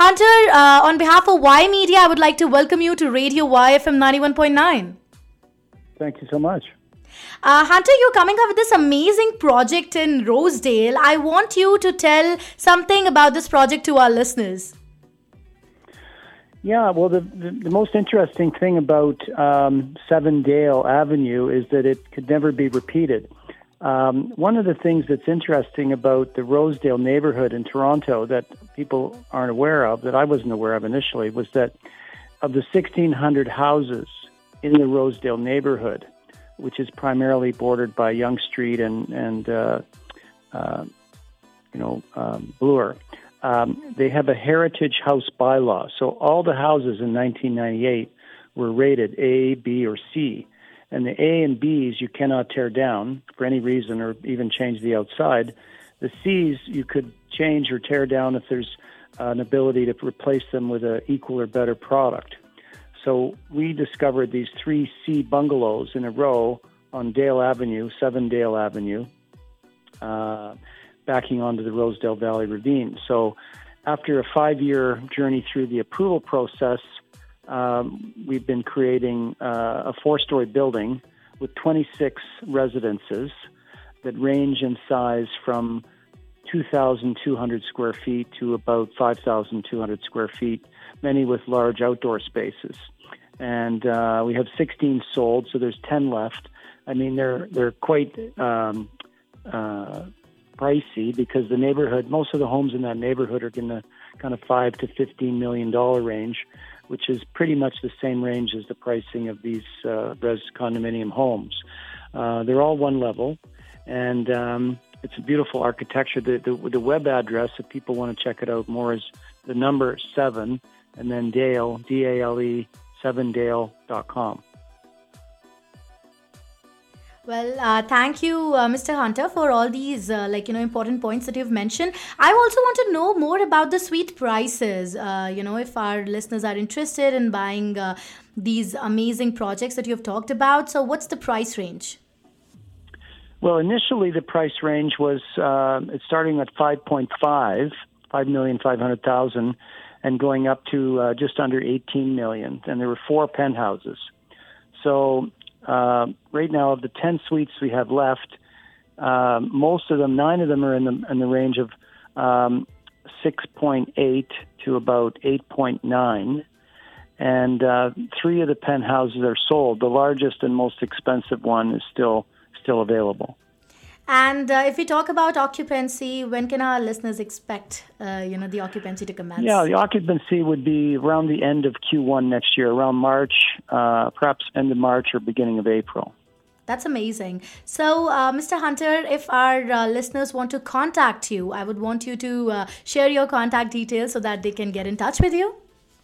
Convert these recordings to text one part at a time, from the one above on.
Hunter, on behalf of Y Media, I would like to welcome you to Radio YFM 91.9. Thank you so much. Hunter, you're coming up with this amazing project in Rosedale. I want you to tell something about this project to our listeners. Yeah, well, the most interesting thing about 7 Dale Avenue is that it could never be repeated. One of the things that's interesting about the Rosedale neighborhood in Toronto that people aren't aware of, that I wasn't aware of initially, was that of the 1,600 houses in the Rosedale neighborhood, which is primarily bordered by Yonge Street and Bloor, they have a heritage house bylaw. So all the houses in 1998 were rated A, B, or C. And the A and Bs you cannot tear down for any reason or even change the outside. The Cs you could change or tear down if there's an ability to replace them with an equal or better product. So we discovered these 3 C bungalows in a row on Dale Avenue, 7 Dale Avenue, backing onto the Rosedale Valley Ravine. So after a 5-year journey through the approval process, we've been creating a 4-story building with 26 residences that range in size from 2,200 square feet to about 5,200 square feet, many with large outdoor spaces. And we have 16 sold, so there's 10 left. I mean, they're quite pricey because the neighborhood, most of the homes in that neighborhood are in the kind of $5 to $15 million range, which is pretty much the same range as the pricing of these res condominium homes. They're all one level, and it's a beautiful architecture. The web address, if people want to check it out more, is the number 7 and then Dale, D-A-L-E, 7dale.com. Well, thank you, Mr. Hunter, for all these important points that you've mentioned. I also want to know more about the suite prices. If our listeners are interested in buying these amazing projects that you've talked about. So what's the price range? Well, initially the price range was it's starting at 5.5 and going up to just under 18 million. And there were 4 penthouses. So right now, of the 10 suites we have left, most of them, 9 of them are in the range of 6.8 to about 8.9, and 3 of the penthouses are sold. The largest and most expensive one is still available. And if we talk about occupancy, when can our listeners expect, the occupancy to commence? Yeah, the occupancy would be around the end of Q1 next year, around March, perhaps end of March or beginning of April. That's amazing. So, Mr. Hunter, if our listeners want to contact you, I would want you to share your contact details so that they can get in touch with you.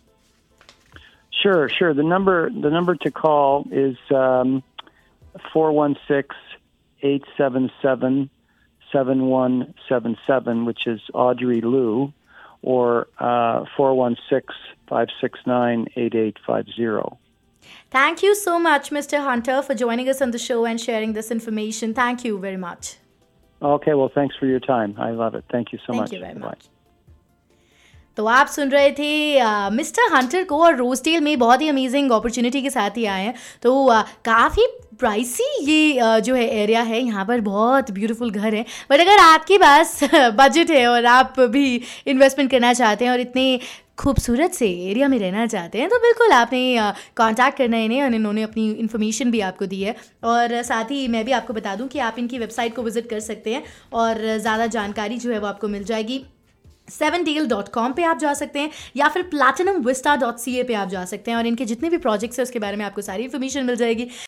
Sure. The number to call is 416-877-7177, which is Audrey Liu, or 416-569-8850. Thank you so much, Mr. Hunter, for joining us on the show and sharing this information. Thank you very much. Okay, well, thanks for your time. I love it. Thank you so much. Thank you very much. तो आप सुन रहे थे mister Hunter को, और रोजडेल में बहुत ही amazing opportunity के साथ ही आए हैं. तो काफ़ी प्राइसी ये जो है एरिया है, यहाँ पर बहुत ब्यूटीफुल घर है. बट अगर आपके पास बजट है और आप भी इन्वेस्टमेंट करना चाहते हैं और इतने खूबसूरत से एरिया में रहना चाहते हैं, तो बिल्कुल आपने कांटेक्ट करना है इन्हें, और इन्होंने अपनी इन्फॉर्मेशन भी आपको दी है. और साथ ही मैं भी आपको बता दूं कि आप इनकी वेबसाइट को विजिट कर सकते हैं और ज़्यादा जानकारी जो है वो आपको मिल जाएगी. 7dale.com पे आप जा सकते हैं या फिर platinumvista.ca पे आप जा सकते हैं, और इनके जितने भी प्रोजेक्ट्स हैं उसके बारे में आपको सारी इन्फॉर्मेशन मिल जाएगी.